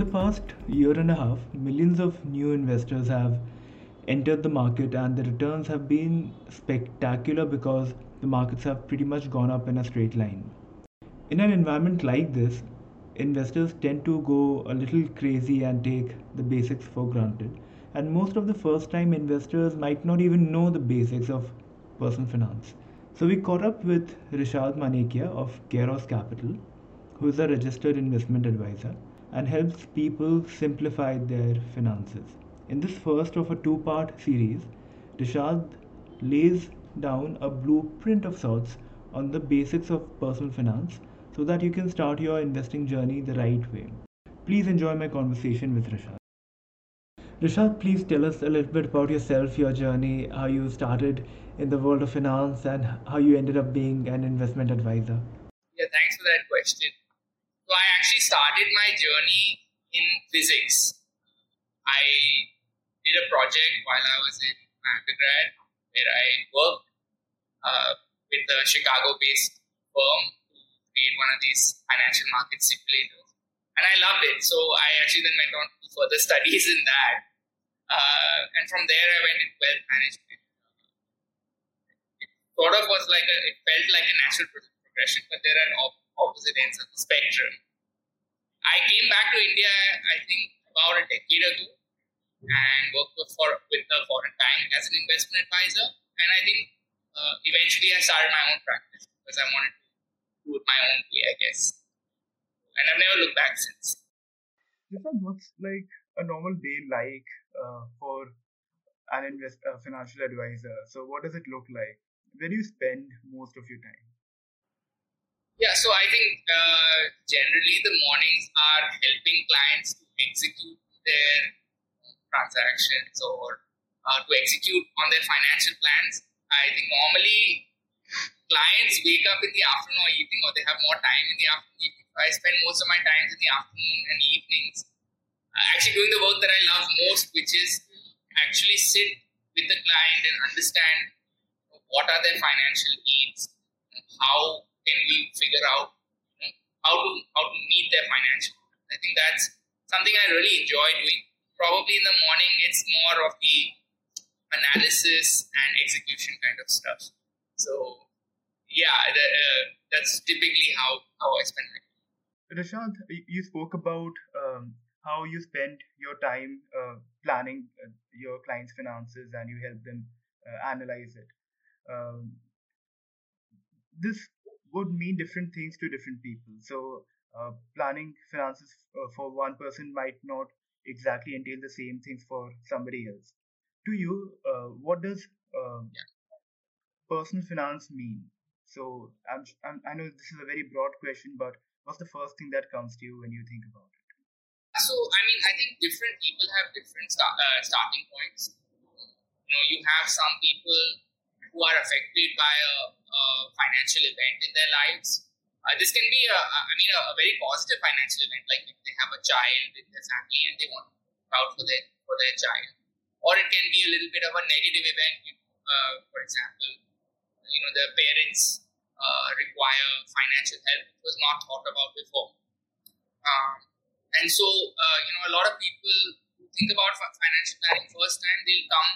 the past year and a half, millions of new investors have entered the market, and the returns have been spectacular because the markets have pretty much gone up in a straight line. In an environment like this, investors tend to go a little crazy and take the basics for granted. And most of the first time investors might not even know the basics of personal finance. So we caught up with Rishad Manekia of Keros Capital, who is a registered investment advisor and helps people simplify their finances. In this first of a two-part series, Rishad lays down a blueprint of sorts on the basics of personal finance so that you can start your investing journey the right way. Please enjoy my conversation with Rishad. Rishad, please tell us a little bit about yourself, your journey, how you started in the world of finance, and how you ended up being an investment advisor. Yeah, thanks for that question. So I actually started my journey in physics. I did a project while I was in undergrad where I worked with a Chicago-based firm to create one of these financial market simulators. And I loved it. So I actually then went on to further studies in that. And from there, I went into wealth management. It sort of was like it felt like a natural progression, but there are opposite ends of the spectrum. I came back to India, I think, about a decade ago and worked with a foreign bank as an investment advisor. And I think eventually I started my own practice because I wanted to do it my own way, I guess. And I've never looked back since. Rishad, what's like a normal day like for an financial advisor? So, what does it look like? Where do you spend most of your time? Yeah, so I think generally the mornings are helping clients to execute their transactions or to execute on their financial plans. I think normally clients wake up in the afternoon or evening, or they have more time in the afternoon. I spend most of my time in the afternoon and evenings actually doing the work that I love most, which is actually sit with the client and understand what are their financial needs, how can we figure out how to meet their financial needs. I think that's something I really enjoy doing. Probably in the morning, it's more of the analysis and execution kind of stuff. So yeah, that's typically how I spend my time. Rashad, you spoke about how you spend your time planning your clients' finances and you help them analyze it. Um, this would mean different things to different people. So, planning finances for one person might not exactly entail the same things for somebody else. To you, what does personal finance mean? So, I know this is a very broad question, but what's the first thing that comes to you when you think about it? So I mean, I think different people have different starting points. You have some people who are affected by a financial event in their lives. This can be a very positive financial event, like if they have a child in their family and they want to look out for their child, or it can be a little bit of a negative event. For example, their parents require financial help which was not thought about before. Um, and so, a lot of people who think about financial planning first time, they'll come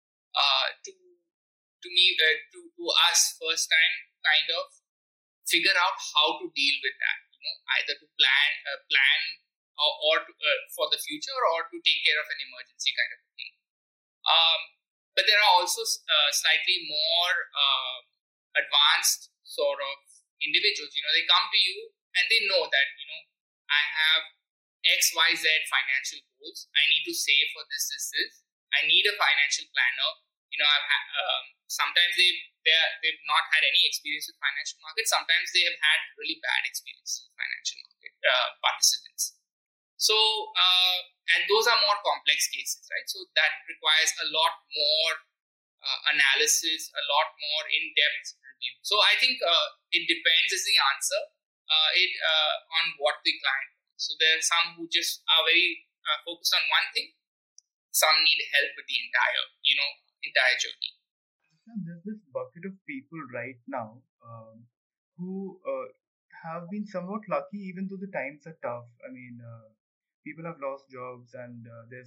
to me to us first time, kind of figure out how to deal with that. Either to plan or to, for the future, or to take care of an emergency kind of thing. But there are also slightly more advanced sort of individuals. They come to you and they know that I have XYZ financial goals. I need to save for this. I need a financial planner. Sometimes they've not had any experience with financial markets. Sometimes they have had really bad experience with financial market participants. So, and those are more complex cases, right? So that requires a lot more analysis, a lot more in-depth review. So I think it depends is the answer. On what the client wants. So there are some who just are very focused on one thing. Some need help with the entire journey. There's this bucket of people right now who have been somewhat lucky, even though the times are tough. I mean, people have lost jobs, and there's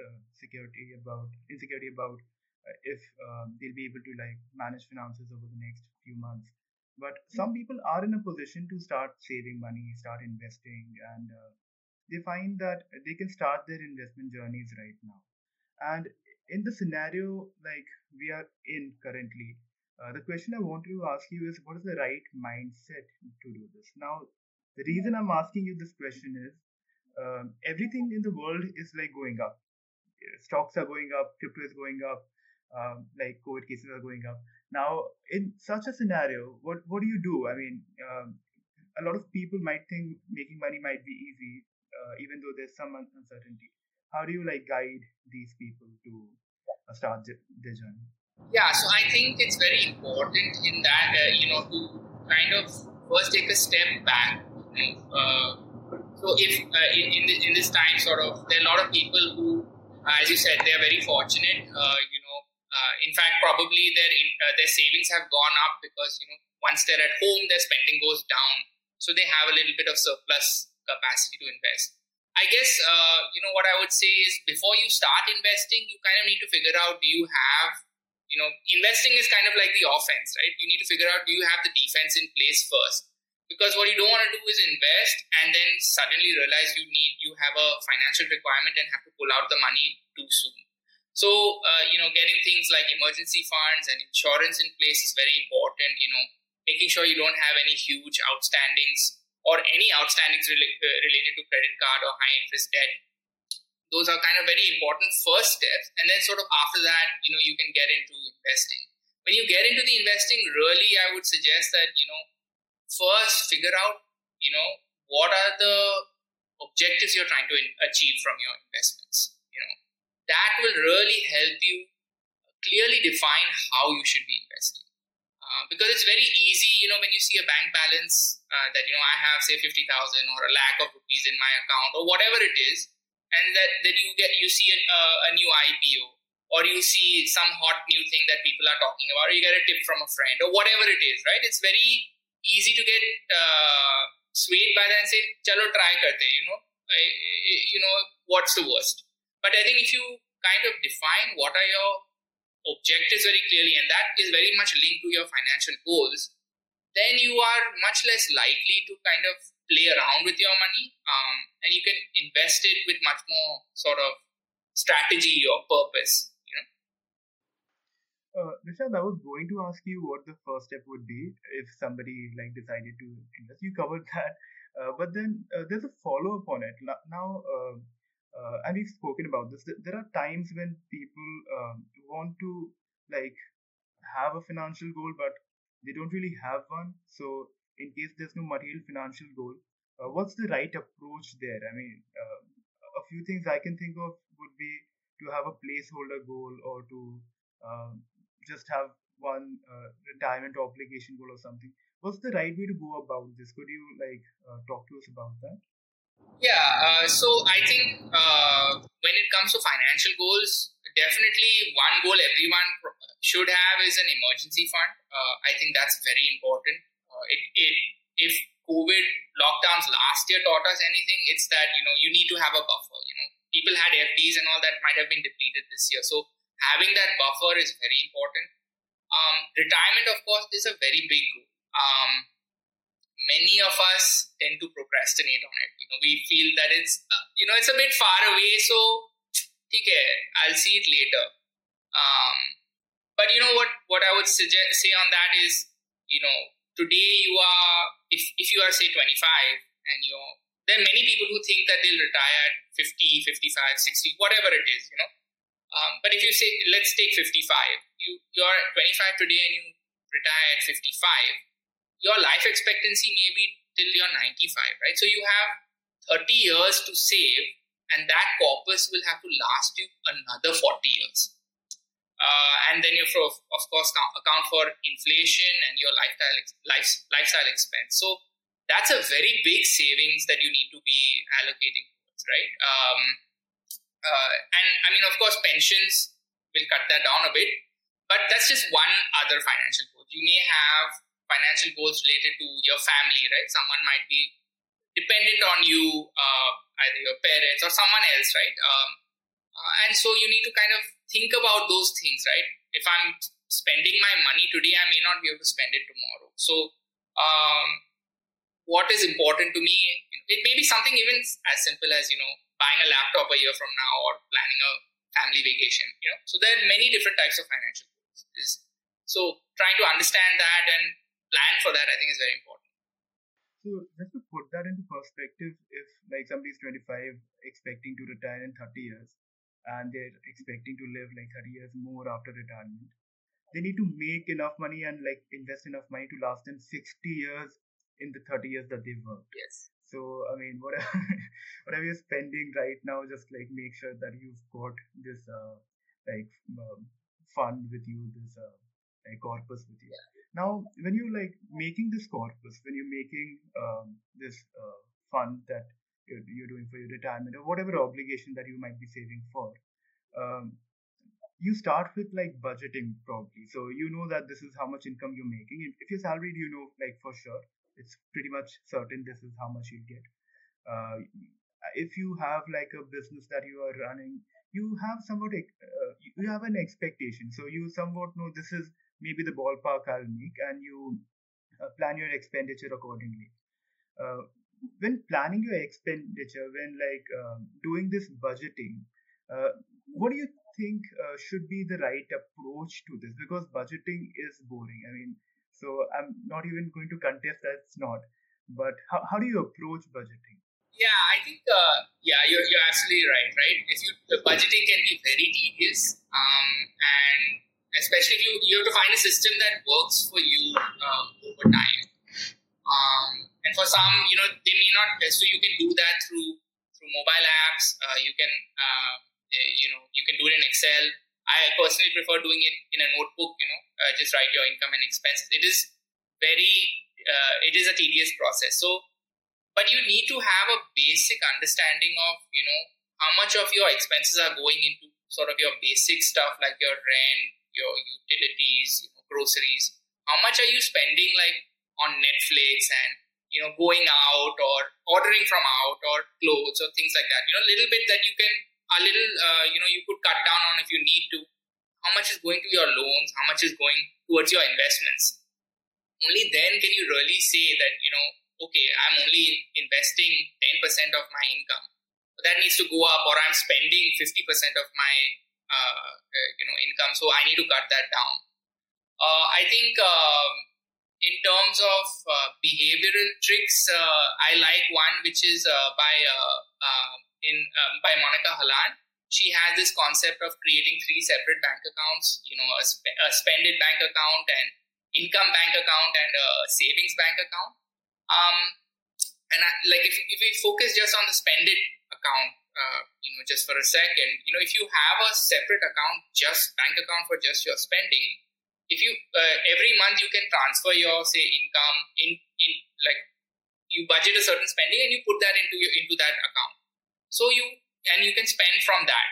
insecurity about if they'll be able to like manage finances over the next few months. But some people are in a position to start saving money, start investing, and they find that they can start their investment journeys right now. And in the scenario like we are in currently, the question I want to ask you is, what is the right mindset to do this? Now, the reason I'm asking you this question is, everything in the world is like going up. Stocks are going up, crypto is going up, like COVID cases are going up. Now, in such a scenario, what do you do? I mean, a lot of people might think making money might be easy, even though there's some uncertainty. How do you like guide these people to start their journey? Yeah, so I think it's very important in that, to kind of first take a step back. So if in this time, sort of, there are a lot of people who, as you said, they are very fortunate. In fact, probably their savings have gone up because once they're at home, their spending goes down, so they have a little bit of surplus capacity to invest. I guess what I would say is, before you start investing, you kind of need to figure out, do you have investing is kind of like the offense, right? You need to figure out, do you have the defense in place first? Because what you don't want to do is invest and then suddenly realize you have a financial requirement and have to pull out the money too soon. So, getting things like emergency funds and insurance in place is very important. Making sure you don't have any huge outstandings or any outstandings related to credit card or high interest debt. Those are kind of very important first steps. And then sort of after that, you can get into investing. When you get into the investing, really, I would suggest that, first figure out, what are the objectives you're trying to achieve from your investments. That will really help you clearly define how you should be investing. Because it's very easy, when you see a bank balance that, I have, say, 50,000 or a lakh of rupees in my account or whatever it is, and that you see a new IPO, or you see some hot new thing that people are talking about, or you get a tip from a friend, or whatever it is, right? It's very easy to get swayed by that and say, "Chalo, try karte." What's the worst? But I think if you kind of define what are your objectives very clearly, and that is very much linked to your financial goals, then you are much less likely to kind of play around with your money, and you can invest it with much more sort of strategy or purpose. Rishad, I was going to ask you what the first step would be if somebody like decided to invest. You covered that, but then there's a follow up on it now. And we've spoken about this. There are times when people want to like have a financial goal, but they don't really have one. So, in case there's no material financial goal, what's the right approach there? I mean, a few things I can think of would be to have a placeholder goal, or to just have one retirement obligation goal or something. What's the right way to go about this? Could you like talk to us about that? Yeah, so I think when it comes to financial goals, definitely one goal everyone should have is an emergency fund. I think that's very important. If COVID lockdowns last year taught us anything, it's that you need to have a buffer. People had FDs and all that might have been depleted this year, so having that buffer is very important. Retirement, of course, is a very big goal. Many of us tend to procrastinate on it. We feel that it's it's a bit far away, so okay, I'll see it later. But what I would say on that is, today you are, if you are say 25, and there are many people who think that they'll retire at 50, 55, 60, whatever it is, but if you say, let's take 55, you're 25 today and you retire at 55, your life expectancy may be till you're 95, right? So you have 30 years to save, and that corpus will have to last you another 40 years. And then you have to, of course, account for inflation and your lifestyle expense. So that's a very big savings that you need to be allocating towards, right? And I mean, of course, pensions will cut that down a bit, but that's just one other financial goal. You may have financial goals related to your family, right? Someone might be dependent on you either your parents or someone else, right? And so you need to kind of think about those things, right? If I'm spending my money today, I may not be able to spend it tomorrow. So um, what is important to me, it may be something even as simple as, buying a laptop a year from now or planning a family vacation, so there are many different types of financial goals. So trying to understand that and plan for that, I think, is very important. So just to put that into perspective, if like somebody's 25 expecting to retire in 30 years and they're expecting to live like 30 years more after retirement, they need to make enough money and like invest enough money to last them 60 years in the 30 years that they've worked. Yes. So I mean, whatever whatever you're spending right now, just like make sure that you've got this like fund with you, this like corpus with you. Yeah. Now, when you like making this corpus, when you're making this fund that you're doing for your retirement or whatever obligation that you might be saving for, um, you start with like budgeting probably. So you know that this is how much income you're making. If you're salaried, you know like for sure it's pretty much certain this is how much you'll get. Uh, if you have like a business that you are running, you have somewhat you have an expectation. So you somewhat know this is maybe the ballpark I'll make, and you plan your expenditure accordingly. Uh, when planning your expenditure, when like doing this budgeting, what do you think should be the right approach to this? Because budgeting is boring. I mean, so I'm not even going to contest that it's not. But how do you approach budgeting? Yeah, I think you're absolutely right. Right, if the budgeting can be very tedious, and especially if you have to find a system that works for you over time. And for some, they may not. So you can do that through mobile apps. You can you can do it in Excel. I personally prefer doing it in a notebook. Just write your income and expenses. It is it is a tedious process. So, but you need to have a basic understanding of how much of your expenses are going into sort of your basic stuff like your rent, your utilities, groceries. How much are you spending like on Netflix and going out or ordering from out or clothes or things like that? A little bit that you can you could cut down on if you need to. How much is going to your loans? How much is going towards your investments? Only then can you really say that okay, I'm only investing 10% of my income. That needs to go up, or I'm spending 50% of my income, so I need to cut that down. I think in terms of behavioral tricks, I like one which is by Monica Halan. She has this concept of creating 3 separate bank accounts. A spended bank account, an income bank account, and a savings bank account. If we focus just on the spended account, just for a second, if you have a separate account, just bank account for just your spending, if you every month you can transfer your say income in like you budget a certain spending and you put that into that account. So you can spend from that.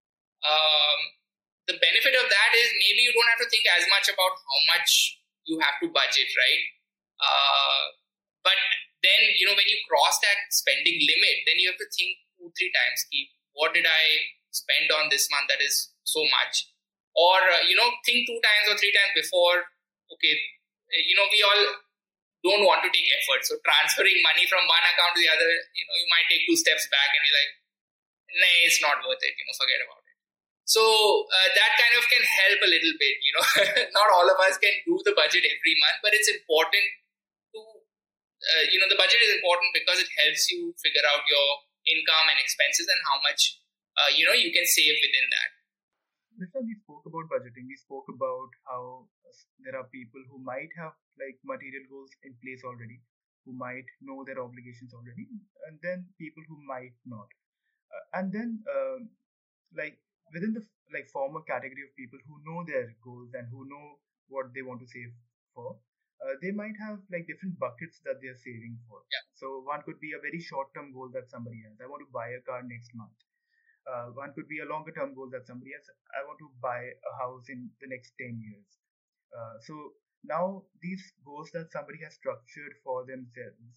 The benefit of that is maybe you don't have to think as much about how much you have to budget, right? But then, when you cross that spending limit, then you have to think 2-3 times, what did I spend on this month that is so much? Or, think 2 times or 3 times before, okay, we all don't want to take effort. So transferring money from one account to the other, you might take 2 steps back and be like, nah, it's not worth it, forget about it. So that kind of can help a little bit, Not all of us can do the budget every month, but it's important to, the budget is important because it helps you figure out your income and expenses and how much, you can save within that. Before we spoke about budgeting, we spoke about how there are people who might have like material goals in place already, who might know their obligations already, and then people who might not. And then like within the like former category of people who know their goals and who know what they want to save for, they might have like different buckets that they're saving for. Yeah. So one could be a very short-term goal that somebody has. I want to buy a car next month. One could be a longer term goal that somebody has. I want to buy a house in the next 10 years. So now these goals that somebody has structured for themselves,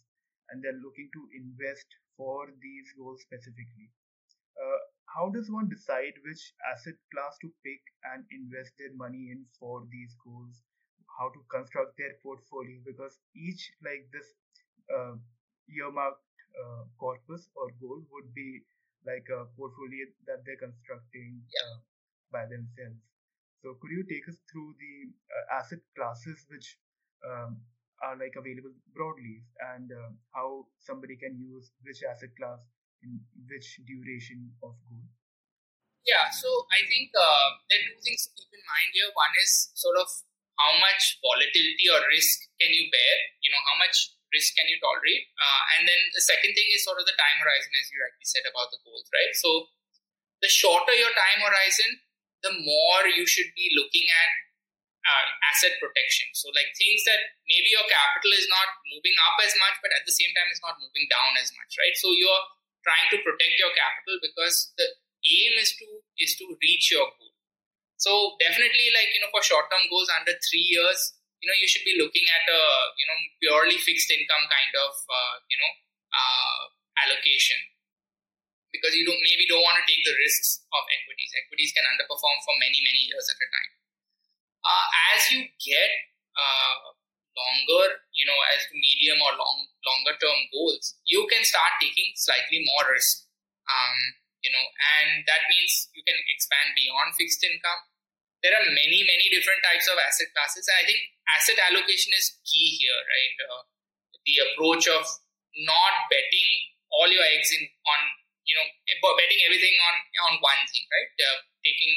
and they're looking to invest for these goals specifically. Uh, how does one decide which asset class to pick and invest their money in for these goals? How to construct their portfolio? Because each like this uh, earmarked corpus or goal would be like a portfolio that they're constructing Yeah. by themselves. So could you take us through the asset classes which are like available broadly, and how somebody can use which asset class in which duration of goal? Yeah, so I think there are two things to keep in mind here. One is sort of how much volatility or risk can you bear, how much risk can you tolerate. And then the second thing is sort of the time horizon, as you rightly said about the goals, right? So the shorter your time horizon, the more you should be looking at asset protection. So, like things that maybe your capital is not moving up as much, but at the same time, it's not moving down as much, right? So, you're trying to protect your capital because the aim is to reach your goal. So, definitely, like for short-term goals under 3 years, you should be looking at a purely fixed income kind of allocation, because you don't want to take the risks of equities. Equities can underperform for many years at a time. As you get longer, as medium or longer term goals, you can start taking slightly more risk. And that means you can expand beyond fixed income. There are many different types of asset classes. And I think asset allocation is key here, right? The approach of not betting all your eggs on betting everything on one thing, right? Taking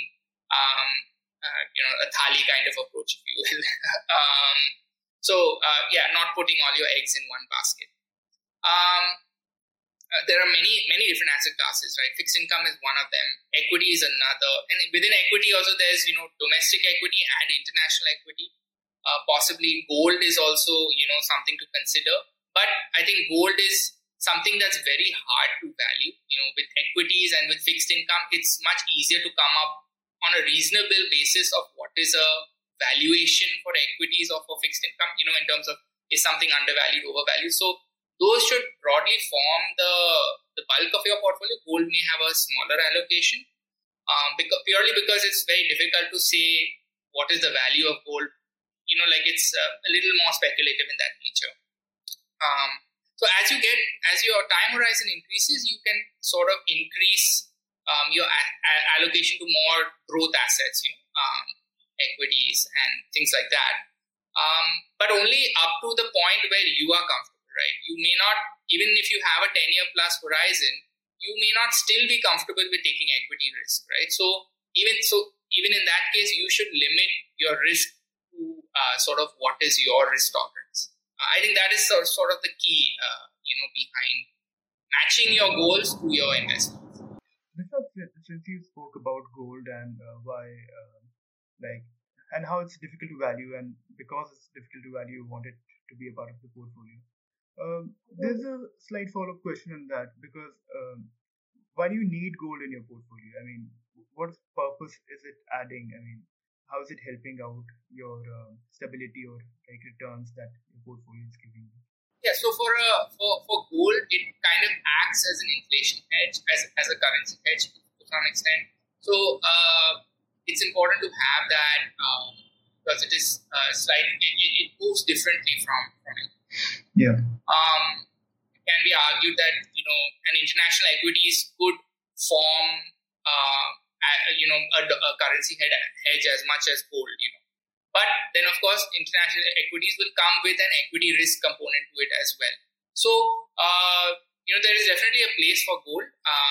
a thali kind of approach, if you will. Not putting all your eggs in one basket. There are many different asset classes, right? Fixed income is one of them. Equity is another, and within equity also there's domestic equity and international equity. Possibly gold is also something to consider, but I think gold is something that's very hard to value. With equities and with fixed income, it's much easier to come up on a reasonable basis of what is a valuation for equities or for fixed income, in terms of is something undervalued, overvalued. So those should broadly form the bulk of your portfolio. Gold may have a smaller allocation, purely because it's very difficult to say what is the value of gold. It's a little more speculative in that nature. So as your time horizon increases, you can sort of increase your allocation to more growth assets, equities and things like that. But only up to the point where you are comfortable, right? You may not, even if you have a 10-year plus horizon, you may not still be comfortable with taking equity risk, right? So even in that case, you should limit your risk to sort of what is your risk tolerance. I think that is sort of the key, behind matching your goals to your investments. Since you spoke about gold and why, like, and how it's difficult to value, and because it's difficult to value, you want it to be a part of the portfolio. There's a slight follow-up question on that, because why do you need gold in your portfolio? I mean, what purpose is it adding? I mean, how is it helping out your stability or like returns that your portfolio is giving you? Yeah, so for gold, it kind of acts as an inflation hedge, as a currency hedge to some extent. So it's important to have that, because it is slightly, it moves differently from it. Yeah. It can be argued that an international equities could form a currency hedge as much as gold. But then, of course, international equities will come with an equity risk component to it as well. So, there is definitely a place for gold.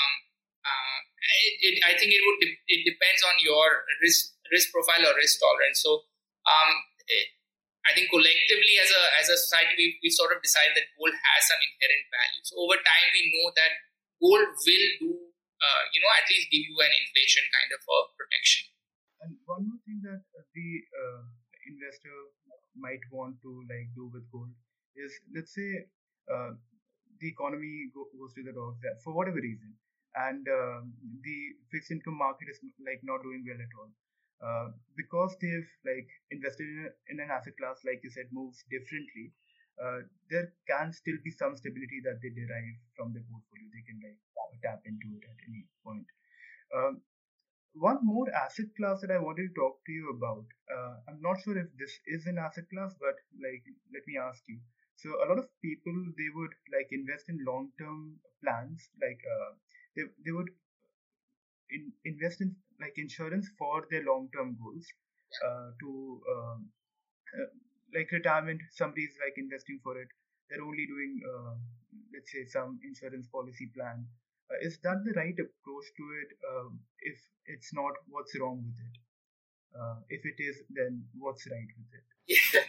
I think it depends on your risk profile or risk tolerance. So, I think collectively as a society, we sort of decided that gold has some inherent value. So over time, we know that gold will do, at least give you an inflation kind of a protection. And one more thing that the investor might want to like do with gold is, let's say the economy goes to the dogs for whatever reason, and the fixed income market is like not doing well at all. Because they've like invested in an asset class, like you said, moves differently. there can still be some stability that they derive from their portfolio. They can like tap into it at any point. Um, One more asset class that I wanted to talk to you about. I'm not sure if this is an asset class, but like, let me ask you. So a lot of people, they would like invest in long-term plans, like they would invest in like insurance for their long-term goals, to uh, like retirement. Somebody's like investing for it. They're only doing, let's say, some insurance policy plan. Is that the right approach to it? If it's not, what's wrong with it? If it is, then what's right with it? Yeah.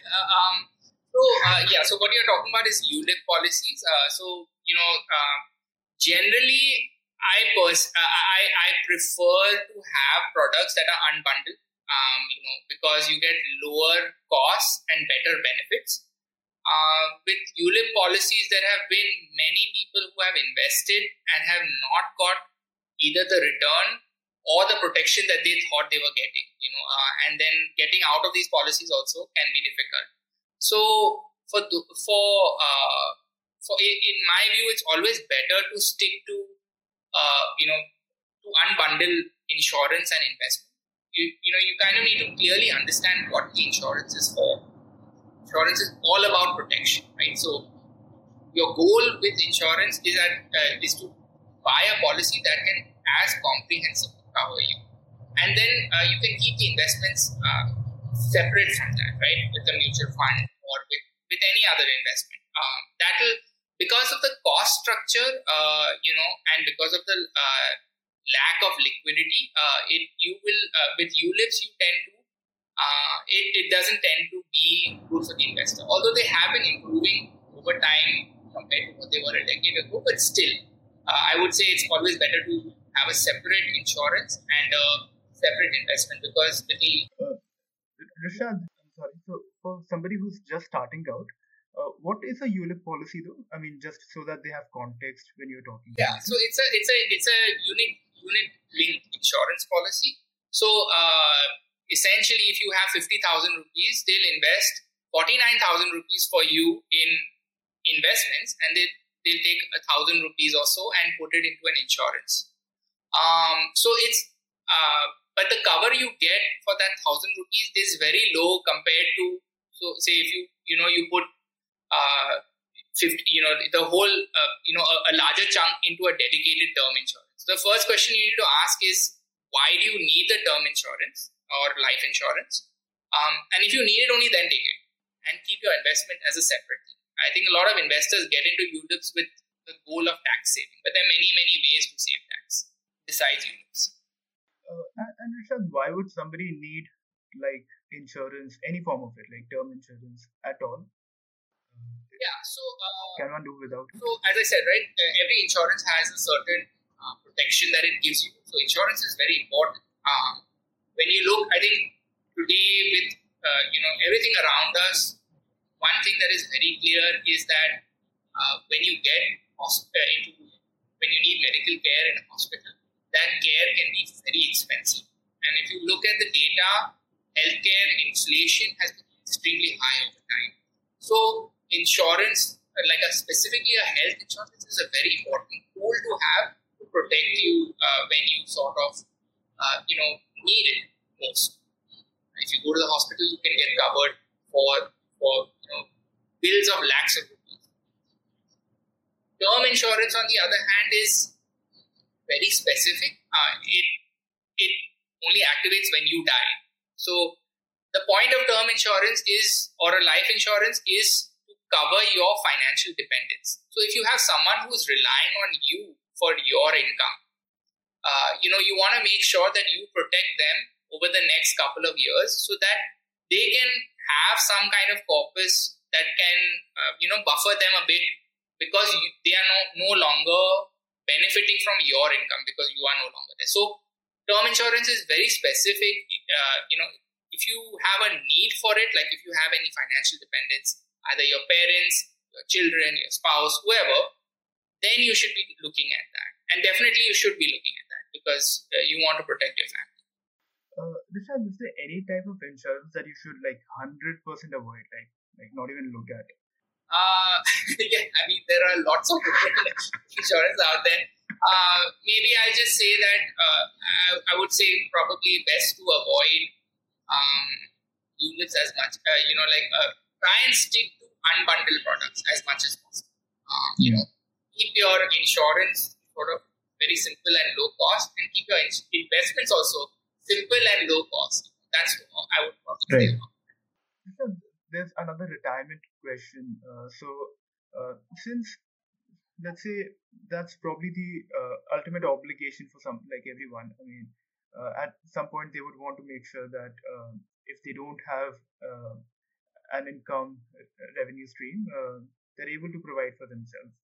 So what you're talking about is ULIP policies. Generally, I prefer to have products that are unbundled. Because you get lower costs and better benefits. With ULIP policies, there have been many people who have invested and have not got either the return or the protection that they thought they were getting. And then getting out of these policies also can be difficult. So in my view, it's always better to stick to to unbundle insurance and investment. You kind of need to clearly understand what the insurance is for. Insurance is all about protection, right? So your goal with insurance is to buy a policy that can as comprehensively cover you, and then you can keep the investments separate from that, right? With a mutual fund or with any other investment. That'll, because of the cost structure, and because of the lack of liquidity, with ULIPs you tend to it doesn't tend to be good for the investor. Although they have been improving over time compared to what they were a decade ago, but still, I would say it's always better to have a separate insurance and a separate investment, because with the Rishad, I'm sorry. So for somebody who's just starting out, what is a ULIP policy though? I mean, just so that they have context when you're talking. Yeah, so it's a unit linked insurance policy. So essentially, if you have 50,000 rupees, they'll invest 49,000 rupees for you in investments, and they'll take 1,000 rupees or so and put it into an insurance. So it's but the cover you get for that 1,000 rupees is very low compared to, so say if you put 50, the whole a larger chunk into a dedicated term insurance. The first question you need to ask is, why do you need the term insurance or life insurance? And if you need it, only then take it and keep your investment as a separate thing. I think a lot of investors get into ULIPs with the goal of tax saving, but there are many ways to save tax besides ULIPs. And Rishad, why would somebody need like insurance, any form of it, like term insurance at all? Yeah, so can one do without it? So as I said, right, every insurance has a certain protection that it gives you. So insurance is very important. When you look, I think today with everything around us, one thing that is very clear is that when you when you need medical care in a hospital, that care can be very expensive. And if you look at the data, healthcare inflation has been extremely high over time. So insurance, specifically a health insurance, is a very important tool to have to protect you when you sort of need it most. If you go to the hospital, you can get covered for bills of lakhs of rupees. Term insurance, on the other hand, is very specific. It only activates when you die. So the point of term insurance or a life insurance is to cover your financial dependence. So if you have someone who's relying on you for your income, you want to make sure that you protect them over the next couple of years so that they can have some kind of corpus that can, buffer them a bit, because they are no longer benefiting from your income because you are no longer there. So term insurance is very specific. If you have a need for it, like if you have any financial dependence, either your parents, your children, your spouse, whoever, then you should be looking at that. And definitely you should be looking at that because you want to protect your family. Rishad, is there any type of insurance that you should 100% avoid, like not even look at? Yeah, I mean, there are lots of insurance out there. Maybe I'll just say that I would say probably best to avoid um, units as much. Try and stick to unbundled products as much as possible. Keep your insurance sort of very simple and low cost, and keep your investments also simple and low cost. That's what I would probably say. So there's another retirement question. Since let's say that's probably the ultimate obligation for some like everyone. I mean, at some point they would want to make sure that if they don't have an income revenue stream, they're able to provide for themselves.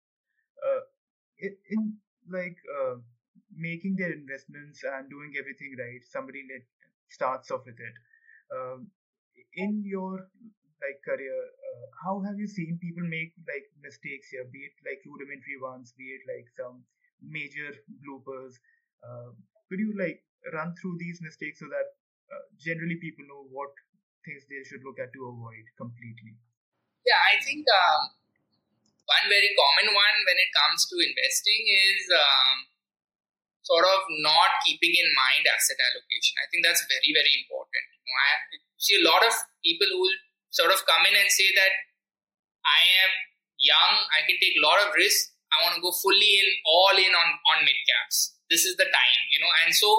In like making their investments and doing everything right, somebody starts off with it. Um, in your like career, how have you seen people make like mistakes here, be it like rudimentary ones, be it like some major bloopers? Could you like run through these mistakes so that generally people know what things they should look at to avoid completely? Yeah, I think one very common one when it comes to investing is sort of not keeping in mind asset allocation. I think that's very, very important. I see a lot of people who will sort of come in and say that I am young, I can take a lot of risk, I want to go fully all in on mid caps. This is the time, and so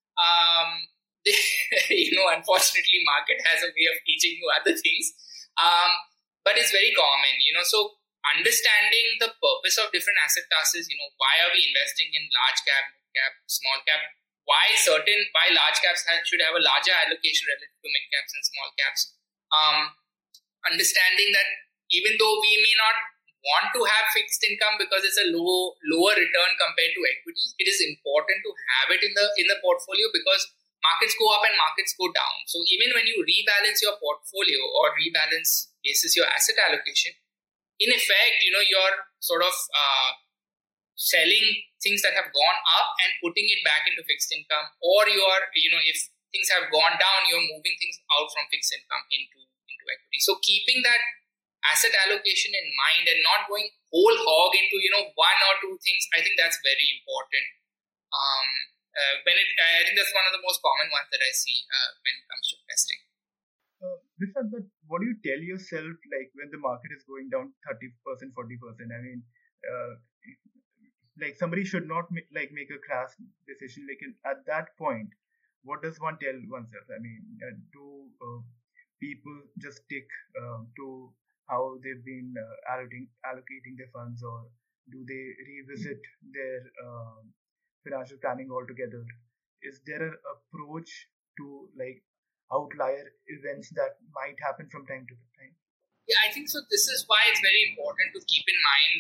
unfortunately, market has a way of teaching you other things, but it's very common, So understanding the purpose of different asset classes, why are we investing in large cap, mid cap, small cap? Why large caps should have a larger allocation relative to mid caps and small caps? Understanding that even though we may not want to have fixed income because it's a lower return compared to equities, it is important to have it in the portfolio because markets go up and markets go down. So even when you rebalance your portfolio or rebalance basis your asset allocation, in effect, you're sort of selling things that have gone up and putting it back into fixed income, or if things have gone down, you're moving things out from fixed income into equity. So keeping that asset allocation in mind and not going whole hog into one or two things, I think that's very important. I think that's one of the most common ones that I see when it comes to investing. Vishal, but what do you tell yourself like when the market is going down 30%, 40%? I mean, like somebody should not make a crash decision. Like at that point, what does one tell oneself? I mean, do people just stick to how they've been allocating their funds, or do they revisit their financial planning altogether? Is there an approach to like outlier events that might happen from time to time? Yeah, I think so. This is why it's very important to keep in mind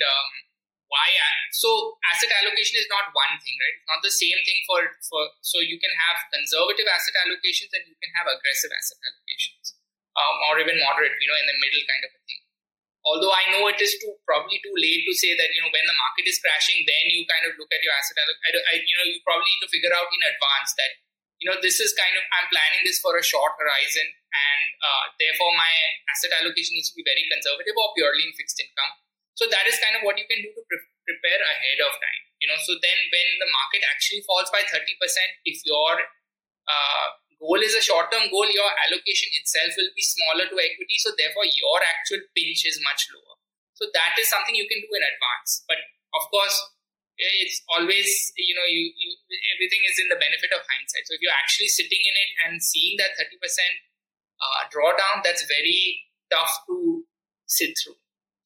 so asset allocation is not one thing, right? It's not the same thing so you can have conservative asset allocations and you can have aggressive asset allocations, or even moderate, in the middle kind of a thing. Although I know it is probably too late to say that, when the market is crashing, then you kind of look at your asset allocation. You probably need to figure out in advance that, this is kind of, I'm planning this for a short horizon, and therefore my asset allocation needs to be very conservative or purely in fixed income. So that is kind of what you can do to prepare ahead of time. So then when the market actually falls by 30%, if your goal is a short-term goal, your allocation itself will be smaller to equity. So therefore, your actual pinch is much lower. So that is something you can do in advance. But of course, it's always, everything is in the benefit of hindsight. So if you're actually sitting in it and seeing that 30% drawdown, that's very tough to sit through.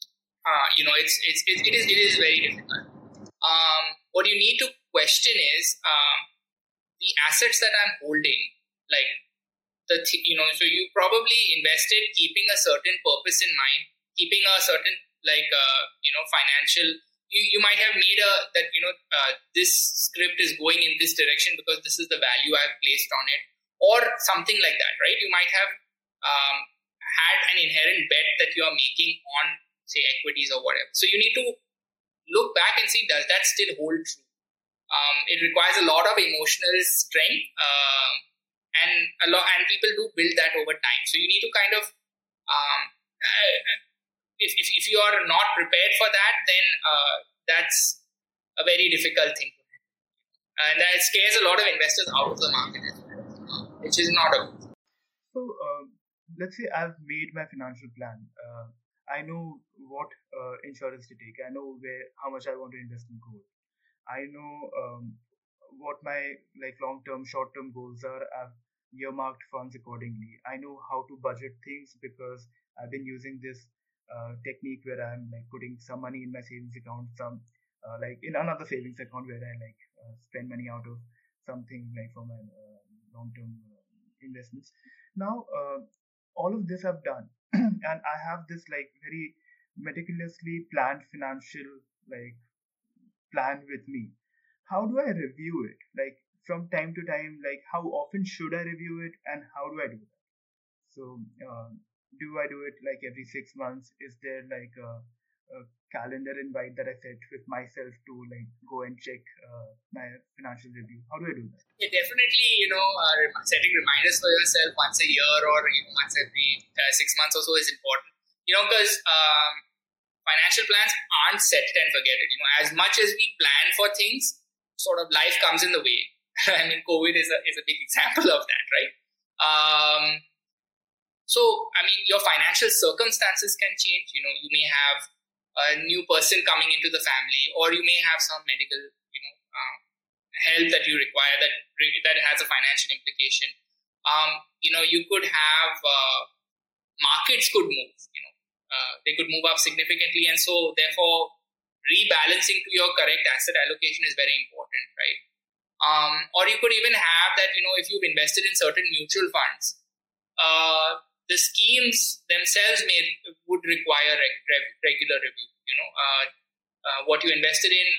It is very difficult. What you need to question is the assets that I'm holding, like so you probably invested keeping a certain purpose in mind, keeping a certain financial. You might have made this script is going in this direction because this is the value I've placed on it, or something like that, right? You might have had an inherent bet that you are making on, say, equities or whatever. So you need to look back and see, does that still hold true? It requires a lot of emotional strength, and people do build that over time. So you need to kind of if you are not prepared for that, then that's a very difficult thing to handle. And that scares a lot of investors out of the market as well, which is not a good thing. So, let's say I've made my financial plan. I know what insurance to take. I know how much I want to invest in gold. I know what my long-term, short-term goals are. I've earmarked funds accordingly. I know how to budget things because I've been using this technique where I'm putting some money in my savings account, some in another savings account where I spend money out of something for my long-term investments. Now, all of this I've done, and I have this very meticulously planned financial plan with me. How do I review it? From time to time, how often should I review it, and how do I do that? So, do I do it every 6 months? Is there a calendar invite that I set with myself to go and check my financial review? How do I do that? Yeah, definitely, setting reminders for yourself once a year or once every 6 months or so is important. Because financial plans aren't set it and forget it. As much as we plan for things, sort of life comes in the way. I mean, COVID is a big example of that, right? So, I mean, your financial circumstances can change. You may have a new person coming into the family, or you may have some medical, help that you require that has a financial implication. You could have markets could move. They could move up significantly, and so therefore rebalancing to your correct asset allocation is very important, right? Or you could even have that, if you've invested in certain mutual funds, the schemes themselves would require regular review. What you invested in,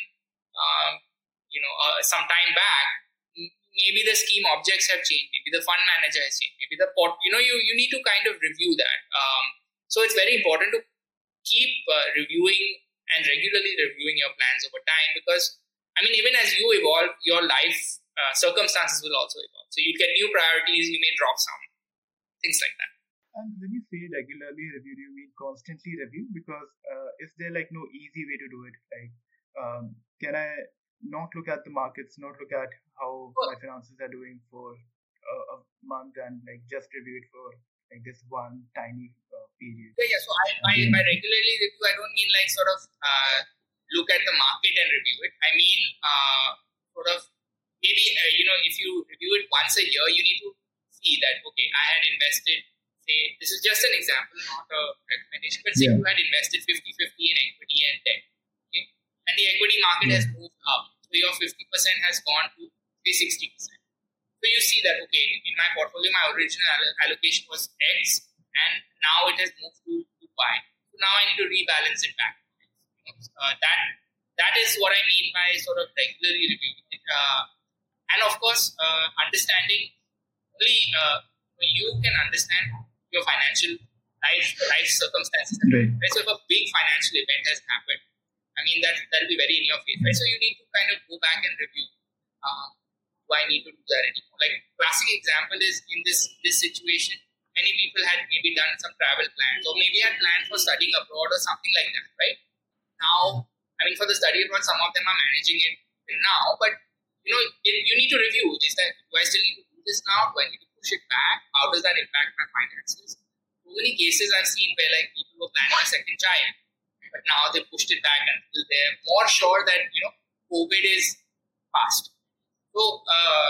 some time back, maybe the scheme objects have changed, maybe the fund manager has changed, maybe the pot. You need to kind of review that. So it's very important to keep reviewing and regularly reviewing your plans over time, because even as you evolve, your life circumstances will also evolve. So you get new priorities, you may drop some, things like that. And when you say regularly review, do you mean constantly review? Because is there no easy way to do it? Can I not look at the markets, not look at how my finances are doing for a month and just review it for this one tiny period? Yeah. So I regularly review, I don't mean sort of look at the market and review it. I mean sort of maybe if you review it once a year, you need to see that okay, I had invested, say, this is just an example, not a recommendation, but say you had invested 50-50 in equity and debt, okay, and the equity market has moved up, so your 50% has gone to say 60%. So you see that okay, in my portfolio, my original allocation was X, and now it has moved to Y. So now I need to rebalance it back. That is what I mean by sort of regularly reviewing it. And of course, understanding only you can understand your financial life circumstances. Right. So if a big financial event has happened, that'll be very in your face. Right? So you need to kind of go back and review. Do I need to do that anymore? Classic example is in this situation, many people had maybe done some travel plans, or maybe had planned for studying abroad or something like that, right? Now, for the study abroad, some of them are managing it now, but you need to review. Is that, do I still need to do this now? Do I need to push it back? How does that impact my finances? So many cases I've seen where people were planning a second child, but now they pushed it back until they're more sure that COVID is past. So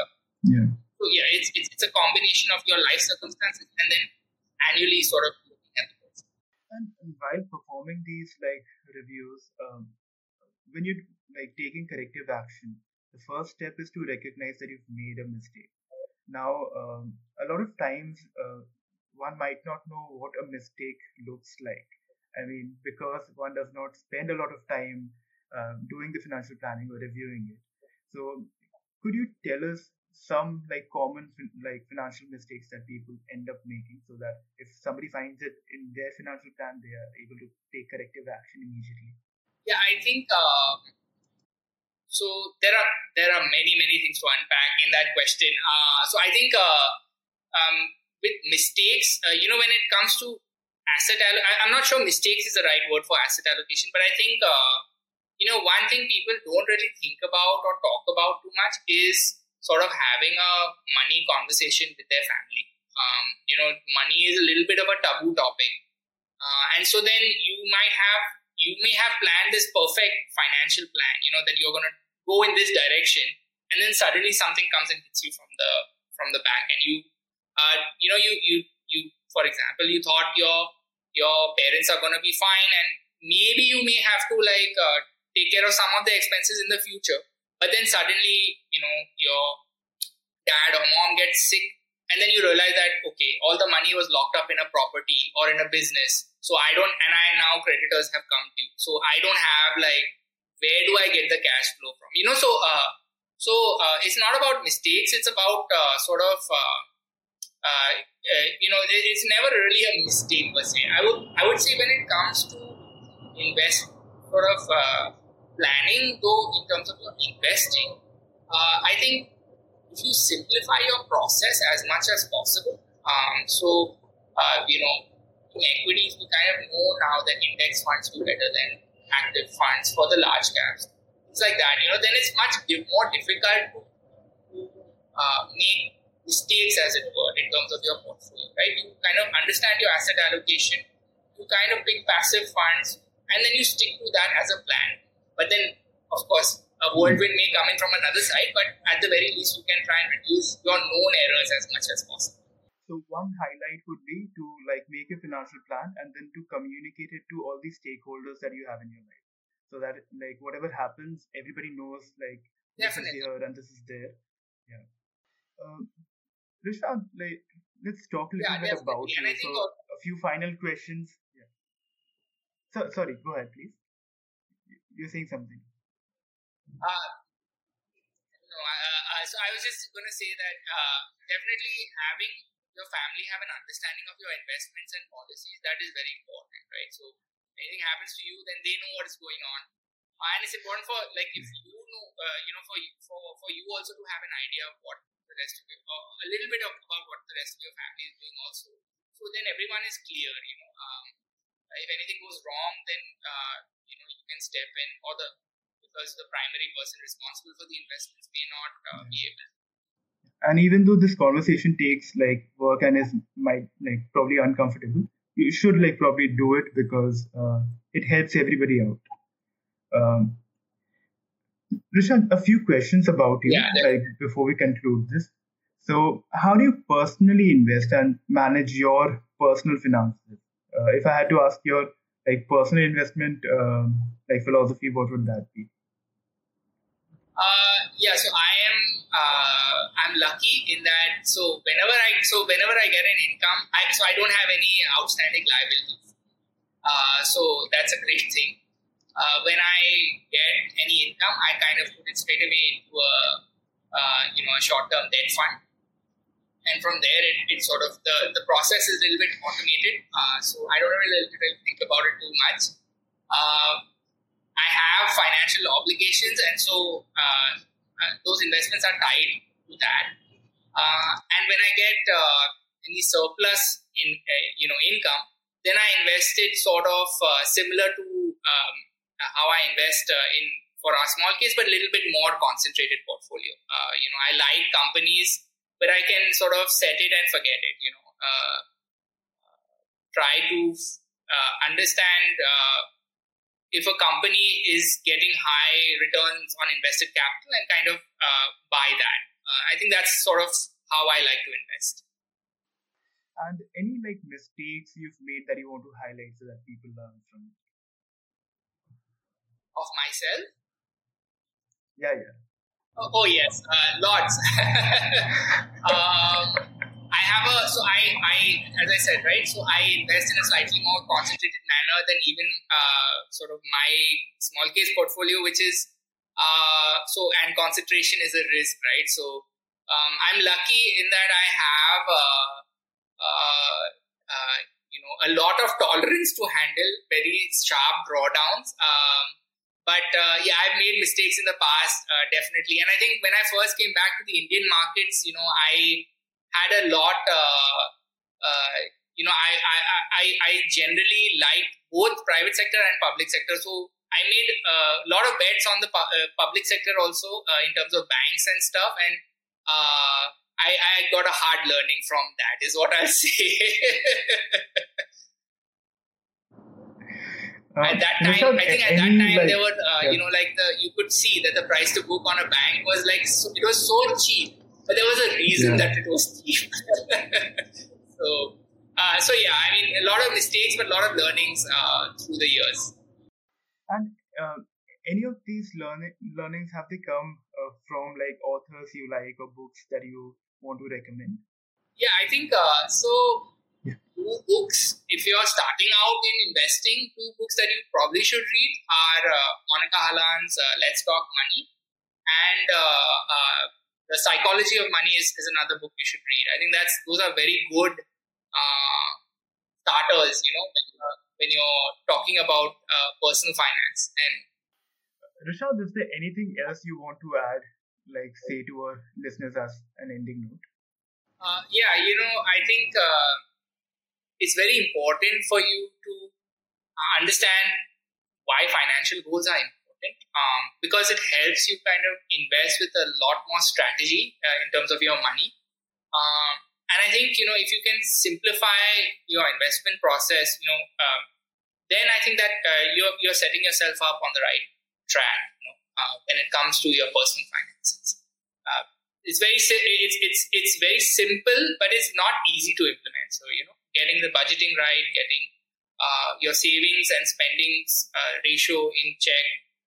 it's a combination of your life circumstances and then annually sort of looking at the person. And while performing these reviews, when you're taking corrective action, the first step is to recognize that you've made a mistake. Now, a lot of times one might not know what a mistake looks like. Because one does not spend a lot of time doing the financial planning or reviewing it. So, could you tell us some common financial mistakes that people end up making, so that if somebody finds it in their financial plan, they are able to take corrective action immediately? Yeah, I think so. There are many things to unpack in that question. So I think with mistakes, when it comes to I'm not sure mistakes is the right word for asset allocation, but I think one thing people don't really think about or talk about too much is sort of having a money conversation with their family. Money is a little bit of a taboo topic, and so then you may have planned this perfect financial plan, that you're going to go in this direction, and then suddenly something comes and hits you from the back, and you for example, you thought your parents are going to be fine, and maybe you may have to take care of some of the expenses in the future, but then suddenly your dad or mom gets sick, and then you realize that okay, all the money was locked up in a property or in a business, so now creditors have come due, so I don't have where do I get the cash flow from? So it's not about mistakes, it's about it's never really a mistake per se. I would say when it comes to planning, though, in terms of your investing, I think if you simplify your process as much as possible, in equities, we kind of know now that index funds do better than active funds for the large caps. It's like that, then it's much more difficult to make mistakes, as it were, in terms of your portfolio, right? You kind of understand your asset allocation, you kind of pick passive funds, and then you stick to that as a plan. But then, of course, a whirlwind may come in from another side, but at the very least, you can try and reduce your known errors as much as possible. So one highlight would be to make a financial plan and then to communicate it to all the stakeholders that you have in your life, so that whatever happens, everybody knows this is here and this is there. Yeah. Rishad, let's talk a little bit about you. And so a few final questions. Yeah. So sorry, go ahead, please. You're saying something. So I was just going to say that definitely having your family have an understanding of your investments and policies, that is very important, right? So anything happens to you, then they know what is going on, and it's important for if you know, for you also to have an idea of what the rest of your, a little bit about what the rest of your family is doing also. So then everyone is clear. If anything goes wrong, then you can step in, because the primary person responsible for the investments may not be able to. And even though this conversation takes work and is probably uncomfortable, you should probably do it because it helps everybody out. Rishad, a few questions about you before we conclude this. So how do you personally invest and manage your personal finances? If I had to ask your personal investment philosophy, what would that be? So I'm lucky in that. So whenever I get an income, I don't have any outstanding liabilities. So that's a great thing. When I get any income, I kind of put it straight away into a short-term debt fund, and from there it sort of the process is a little bit automated. So I don't really think about it too much. I have financial obligations, and so those investments are tied to that. And when I get any surplus in income, then I invest it sort of similar to how I invest for our small case, but a little bit more concentrated portfolio. I like companies where I can sort of set it and forget it. Try to understand if a company is getting high returns on invested capital and kind of buy that. I think that's sort of how I like to invest. And any mistakes you've made that you want to highlight so that people learn from? Of myself? Yeah. Oh yes, lots. I have as I said, right? So I invest in a slightly more concentrated manner than even sort of my small case portfolio, which is and concentration is a risk, right? So I'm lucky in that I have a lot of tolerance to handle very sharp drawdowns. But I've made mistakes in the past, definitely. And I think when I first came back to the Indian markets, I had a lot, I generally like both private sector and public sector. So I made a lot of bets on the public sector also in terms of banks and stuff. And I got a hard learning from that, is what I'll say. At that time, there were, you could see that the price to book on a bank was it was so cheap, but there was a reason that it was cheap. So yeah, I mean, a lot of mistakes, but a lot of learnings through the years. And any of these learnings, have they come from authors you like or books that you want to recommend? Yeah, I think two books, if you're starting out in investing, two books that you probably should read are Monica Hallan's Let's Talk Money, and The Psychology of Money is another book you should read. I think those are very good starters, when you're talking about personal finance. And Rishad, is there anything else you want to add, say to our listeners as an ending note? I think it's very important for you to understand why financial goals are important, because it helps you kind of invest with a lot more strategy in terms of your money. And I think, if you can simplify your investment process, then I think that you're setting yourself up on the right track when it comes to your personal finances. It's very simple, but it's not easy to implement. So, getting the budgeting right, getting your savings and spendings ratio in check,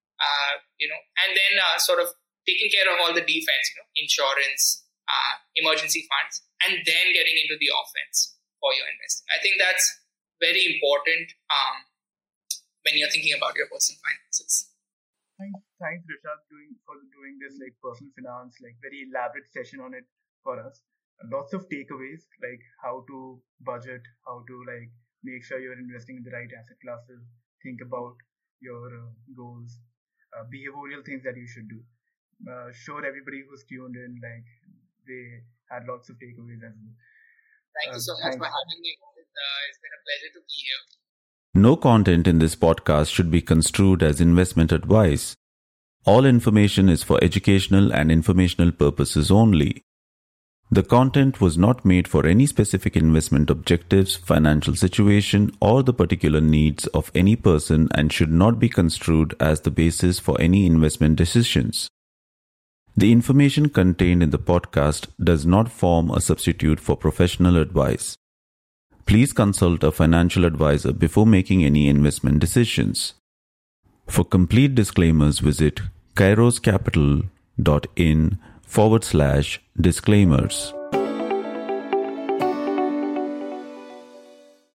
and then sort of taking care of all the defense, insurance, emergency funds, and then getting into the offense for your investing. I think that's very important when you're thinking about your personal finances. Thanks, Rishad, for doing this personal finance, very elaborate session on it for us. Lots of takeaways, how to budget, how to make sure you're investing in the right asset classes, think about your goals, behavioral things that you should do. Sure, everybody who's tuned in, they had lots of takeaways as well. Thank you so much for having me. It's been a pleasure to be here. No content in this podcast should be construed as investment advice. All information is for educational and informational purposes only. The content was not made for any specific investment objectives, financial situation, or the particular needs of any person and should not be construed as the basis for any investment decisions. The information contained in the podcast does not form a substitute for professional advice. Please consult a financial advisor before making any investment decisions. For complete disclaimers, visit kairoscapital.in/disclaimers.